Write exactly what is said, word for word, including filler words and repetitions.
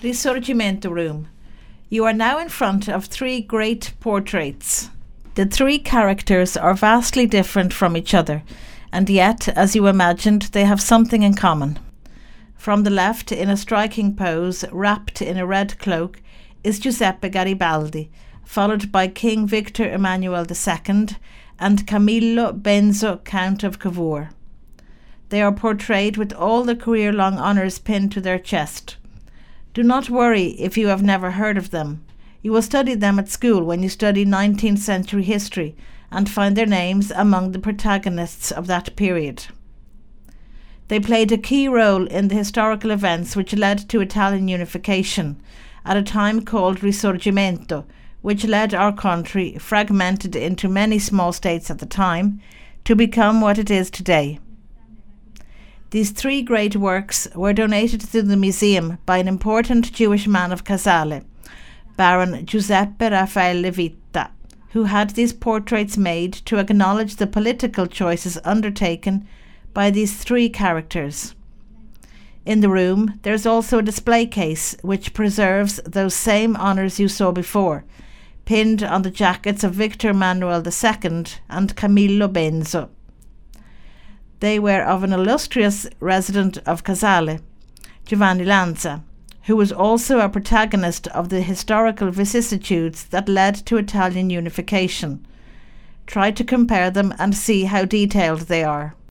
Risorgimento Room. You are now in front of three great portraits. The three characters are vastly different from each other, and yet, as you imagined, they have something in common. From the left, in a striking pose, wrapped in a red cloak, is Giuseppe Garibaldi, followed by King Victor Emmanuel the Second and Camillo Benso, Count of Cavour. They are portrayed with all the career-long honours pinned to their chest. Do not worry if you have never heard of them. You will study them at school when you study nineteenth century history and find their names among the protagonists of that period. They played a key role in the historical events which led to Italian unification, at a time called Risorgimento, which led our country, fragmented into many small states at the time, to become what it is today. These three great works were donated to the museum by an important Jewish man of Casale, Baron Giuseppe Raffaele Vita, who had these portraits made to acknowledge the political choices undertaken by these three characters. In the room there is also a display case which preserves those same honours you saw before, pinned on the jackets of Victor Emmanuel the Second and Camillo Benso. They were of an illustrious resident of Casale, Giovanni Lanza, who was also a protagonist of the historical vicissitudes that led to Italian unification. Try to compare them and see how detailed they are.